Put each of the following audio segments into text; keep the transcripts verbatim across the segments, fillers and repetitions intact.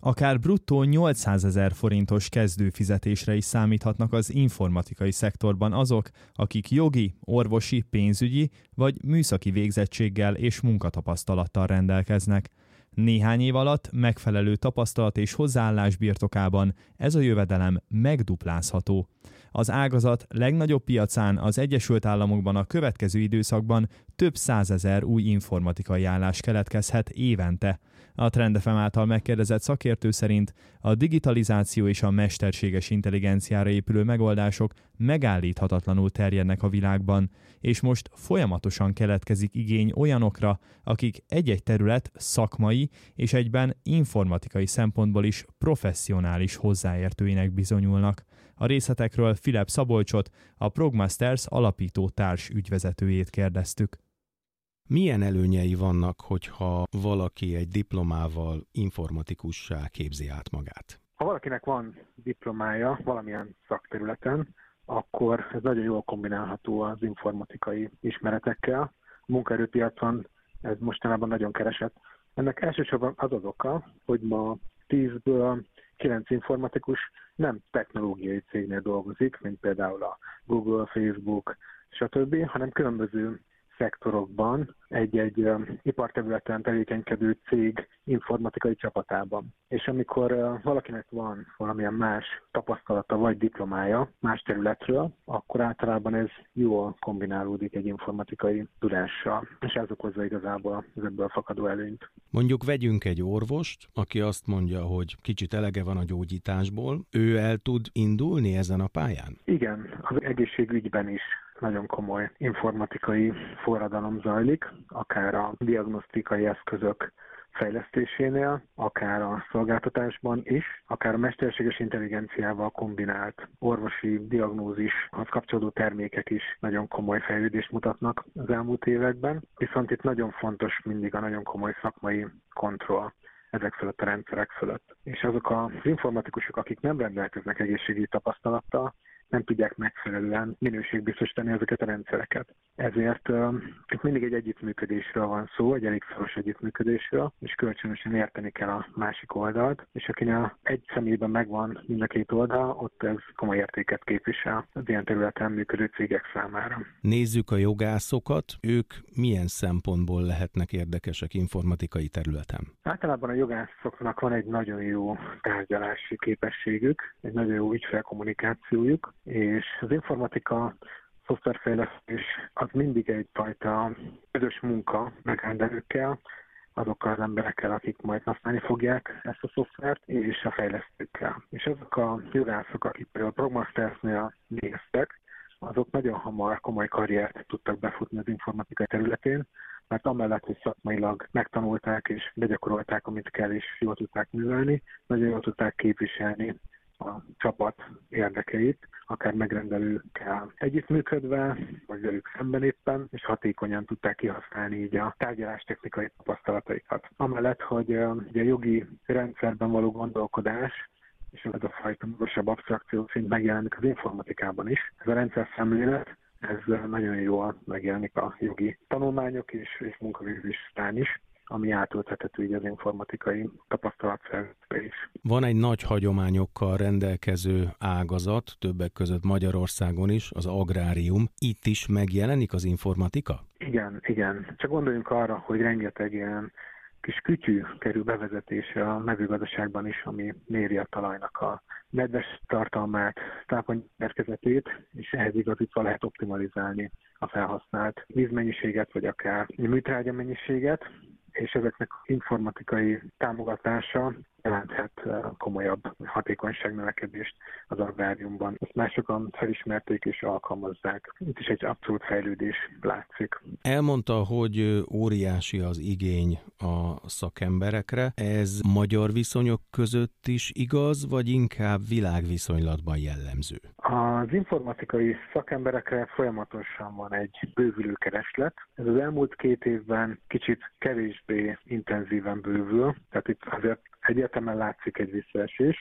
Akár bruttó nyolcszázezer forintos kezdőfizetésre is számíthatnak az informatikai szektorban azok, akik jogi, orvosi, pénzügyi vagy műszaki végzettséggel és munkatapasztalattal rendelkeznek. Néhány év alatt megfelelő tapasztalat és hozzáállás birtokában ez a jövedelem megduplázható. Az ágazat legnagyobb piacán, az Egyesült Államokban a következő időszakban több százezer új informatikai állás keletkezhet évente. A Trend ef em által megkérdezett szakértő szerint a digitalizáció és a mesterséges intelligenciára épülő megoldások megállíthatatlanul terjednek a világban, és most folyamatosan keletkezik igény olyanokra, akik egy-egy terület szakmai és egyben informatikai szempontból is professzionális hozzáértőinek bizonyulnak. A részletekről Filip Szabolcsot, a Progmasters alapító társ ügyvezetőjét kérdeztük. Milyen előnyei vannak, hogyha valaki egy diplomával informatikussá képzi át magát? Ha valakinek van diplomája valamilyen szakterületen, akkor ez nagyon jól kombinálható az informatikai ismeretekkel. A munkaerőpiacon ez mostanában nagyon keresett. Ennek elsősorban az az oka, hogy ma tízből kilenc informatikus nem technológiai cégnél dolgozik, mint például a Google, Facebook, stb., hanem különböző szektorokban, egy-egy uh, iparterületen tevékenykedő cég informatikai csapatában. És amikor uh, valakinek van valamilyen más tapasztalata vagy diplomája más területről, akkor általában ez jól kombinálódik egy informatikai tudással, és ez okozza igazából az ebből fakadó előnyt. Mondjuk vegyünk egy orvost, aki azt mondja, hogy kicsit elege van a gyógyításból, ő el tud indulni ezen a pályán? Igen, az egészségügyben is nagyon komoly informatikai forradalom zajlik, akár a diagnosztikai eszközök fejlesztésénél, akár a szolgáltatásban is, akár a mesterséges intelligenciával kombinált orvosi diagnózishoz kapcsolódó termékek is nagyon komoly fejlődést mutatnak az elmúlt években, viszont itt nagyon fontos mindig a nagyon komoly szakmai kontroll ezek fölött a rendszerek fölött. És azok az informatikusok, akik nem rendelkeznek egészségügyi tapasztalattal, nem tudják megfelelően minőségbiztosítani ezeket a rendszereket. Ezért uh, itt mindig egy együttműködésről van szó, egy elég szoros együttműködésről, és kölcsönösen érteni kell a másik oldalt, és akinek egy személyben megvan mind a két oldal, ott ez komoly értéket képvisel az ilyen területen működő cégek számára. Nézzük a jogászokat, ők milyen szempontból lehetnek érdekesek informatikai területen? Általában a jogászoknak van egy nagyon jó tárgyalási képességük, egy nagyon jó ügyfélkommunikációjuk, és az informatika szoftverfejlesztés az mindig egyfajta közös munka megrendelőkkel, azokkal az emberekkel, akik majd használni fogják ezt a szoftvert, és a fejlesztőkkel. És azok a jogászok, akik például a Progmastersnél néztek, azok nagyon hamar komoly karriert tudtak befutni az informatikai területén, mert amellett, hogy szakmailag megtanulták és begyakorolták, amit kell, és jól tudták művelni, nagyon jól tudták képviselni a csapat érdekeit, akár megrendelőkkel együttműködve, vagy velük szemben éppen, és hatékonyan tudták kihasználni így a tárgyalástechnikai tapasztalataikat. Amellett, hogy ugye a jogi rendszerben való gondolkodás, és ez a fajta magasabb absztrakció szint megjelenik az informatikában is. Ez a rendszer szemlélet, ez nagyon jól megjelenik a jogi tanulmányok és, és munkavégzés során is, ami átültethető így az informatikai tapasztalatszerzésbe is. Van egy nagy hagyományokkal rendelkező ágazat, többek között Magyarországon is, az agrárium. Itt is megjelenik az informatika? Igen, igen. Csak gondoljunk arra, hogy rengeteg ilyen kis kütyű kerül bevezetésre a mezőgazdaságban is, ami méri a talajnak a nedves tartalmát, tápanyagszerkezetét, és ehhez igazítva lehet optimalizálni a felhasznált vízmennyiséget, vagy akár műtrágya mennyiséget, és ezeknek informatikai támogatása jelenthet komolyabb hatékonyságnövekedést az agráriumban. Ezt már sokan felismerték és alkalmazzák. Itt is egy abszolút fejlődés látszik. Elmondta, hogy óriási az igény a szakemberekre. Ez magyar viszonyok között is igaz, vagy inkább világviszonylatban jellemző? Az informatikai szakemberekre folyamatosan van egy bővülő kereslet. Ez az elmúlt két évben kicsit kevésbé intenzíven bővül, tehát itt azért egyértelműen látszik egy visszaesés,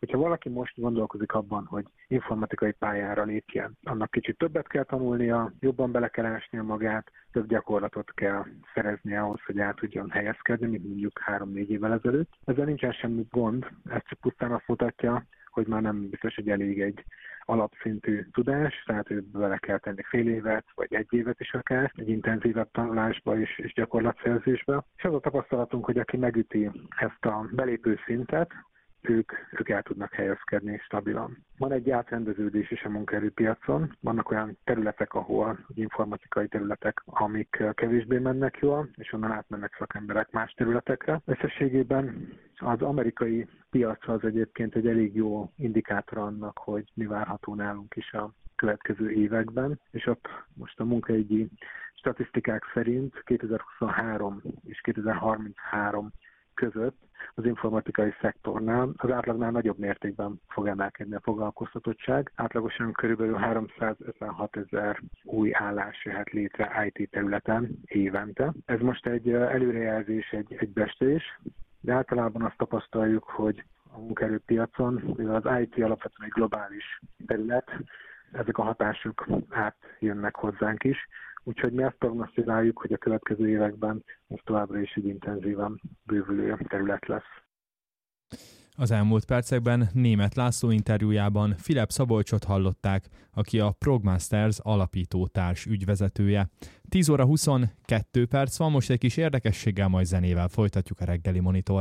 Hogyha valaki most gondolkozik abban, hogy informatikai pályára lépjen, annak kicsit többet kell tanulnia, jobban bele kell ásnia magát, több gyakorlatot kell szereznie ahhoz, hogy el tudjon helyezkedni, mint mondjuk három-négy évvel ezelőtt. Ezzel nincsen semmi gond, ez csak pusztán azt mutatja, hogy már nem biztos, hogy elég egy alapszintű tudás, tehát hogy bele kell tenni fél évet, vagy egy évet is akár, egy intenzívebb tanulásba és, és gyakorlatszerzésbe. És az a tapasztalatunk, hogy aki megüti ezt a belépő szintet, ők, ők el tudnak helyezkedni stabilan. Van egy átrendeződés is a munkaerőpiacon, vannak olyan területek, ahol informatikai területek, amik kevésbé mennek jól, és onnan átmennek szakemberek más területekre. Összességében az amerikai piac az egyébként egy elég jó indikátor annak, hogy mi várható nálunk is a következő években, és ott most a munkaügyi statisztikák szerint kétezer-huszonhárom és kétezer-harminchárom között az informatikai szektornál az átlagnál nagyobb mértékben fog emelkedni a foglalkoztatottság. Átlagosan körülbelül háromszázötvenhat ezer új állás jöhet létre í té területen évente. Ez most egy előrejelzés, egy, egy becslés, de általában azt tapasztaljuk, hogy a munkaerőpiacon, mivel az í té alapvetően egy globális terület, ezek a hatások átjönnek hozzánk is. Úgyhogy mi azt prognosztizáljuk, hogy a következő években ez továbbra is egy intenzíven bővülő terület lesz. Az elmúlt percekben Németh László interjújában Filip Szabolcsot hallották, aki a Progmasters alapító társ ügyvezetője. tíz óra huszonkettő perc van, most egy kis érdekességgel, majd zenével folytatjuk a reggeli monitor.